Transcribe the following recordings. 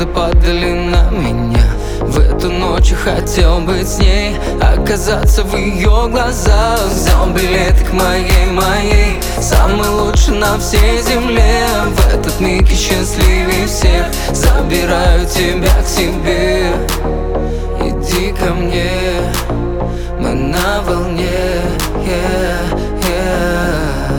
звезды падали на меня. В эту ночь я хотел быть с ней, оказаться в ее глазах. Взял билеты к моей, самый лучший на всей земле. В этот миг я счастливее всех, забираю тебя к себе. Иди ко мне, мы на волне, yeah, yeah.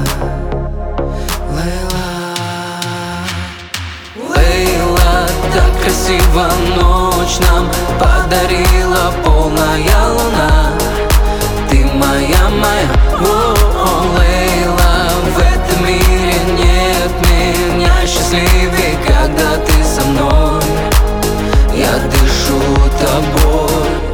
Лейла, так красиво ночь нам подарила полная луна. Ты моя, о, Лейла, в этом мире нет меня счастливее, когда ты со мной. Я дышу тобой.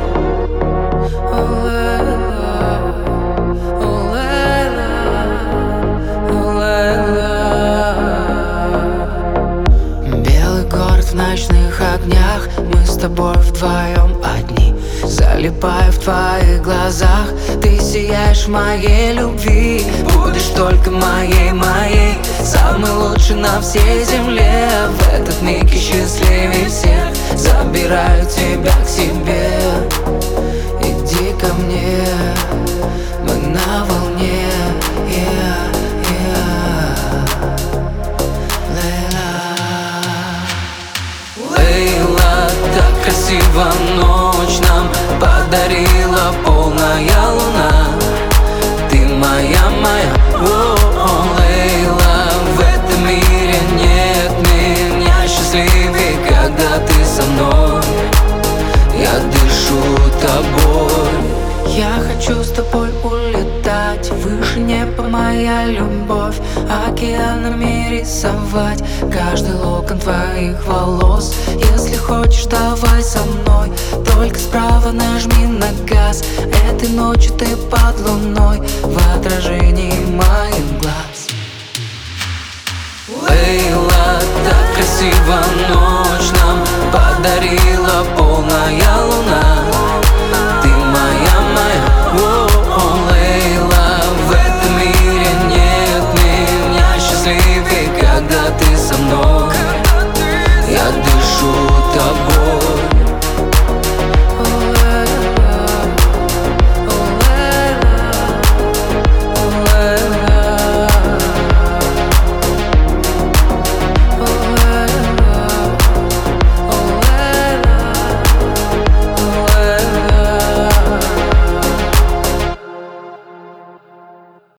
Белый город в ночных огнях, мы с тобой вдвоем одни. Залипаю в твоих глазах, ты сияешь в моей любви. Будешь только моей, самый лучший на всей земле. В этот миг я счастливее всех, забираю тебя к себе. Иди ко мне, мы на волне, yeah, yeah. Лейла, так красиво ночь нам подарила полная луна. Ты моя, о, Лейла, в этом мире нет меня счастливее, когда ты со мной. Я дышу тобой. Я хочу с тобой улетать выше неба, моя любовь, океанами рисовать каждый локон твоих волос. Если хочешь, давай со мной, только справа нажми на газ. Этой ночью ты под луной, в отражении моих глаз. Лейла, так красиво ночь нам подарила полная луна.